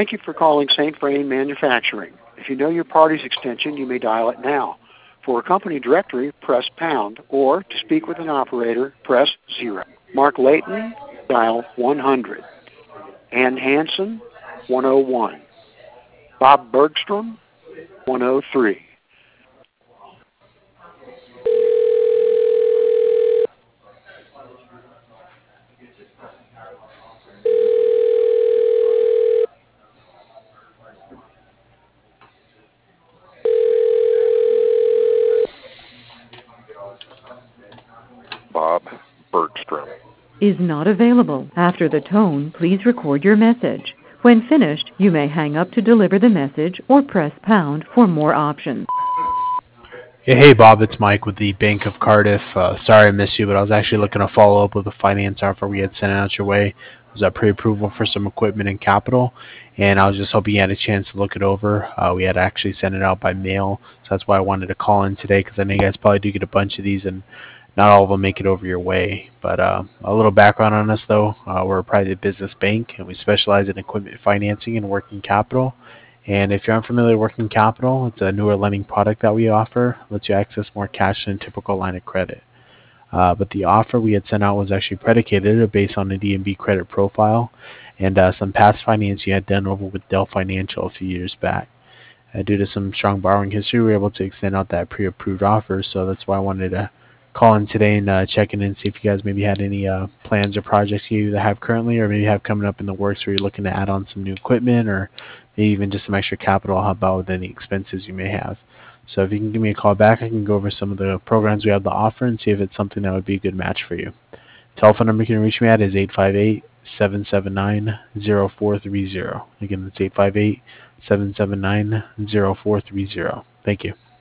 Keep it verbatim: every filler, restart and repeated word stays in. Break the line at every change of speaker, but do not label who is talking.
Thank you for calling Saint Vrain Manufacturing. If you know your party's extension, you may dial it now. For a company directory, press pound, or to speak with an operator, press zero. Mark Layton, dial one hundred. Ann Hansen, one oh one. Bob Bergstrom, one oh three.
Bob Bergstrom
is not available. After the tone, please record your message. When finished, you may hang up to deliver the message or press pound for more options.
Yeah, hey, Bob, it's Mike with the Bank of Cardiff. Uh, sorry I missed you, but I was actually looking to follow up with a finance offer we had sent out your way. It was a pre-approval for some equipment and capital, and I was just hoping you had a chance to look it over. Uh, we had actually sent it out by mail, so that's why I wanted to call in today, because I know you guys probably do get a bunch of these, and not all of them make it over your way. But uh, a little background on us, though. Uh, we're a private business bank, and we specialize in equipment financing and working capital. And if you're unfamiliar with working capital, it's a newer lending product that we offer. It lets you access more cash than a typical line of credit. Uh, but the offer we had sent out was actually predicated based on the D and B credit profile and uh, some past finance you had done over with Dell Financial a few years back. Uh, due to some strong borrowing history, we were able to extend out that pre-approved offer, so that's why I wanted to call in today and uh, check in and see if you guys maybe had any uh, plans or projects you either have currently or maybe have coming up in the works where you're looking to add on some new equipment or maybe even just some extra capital to help out with any expenses you may have. So if you can give me a call back, I can go over some of the programs we have to offer and see if it's something that would be a good match for you. Telephone number you can reach me at is eight five eight, seven seven nine, zero four three zero. Again, it's eight five eight, seven seven nine, zero four three zero. Thank you.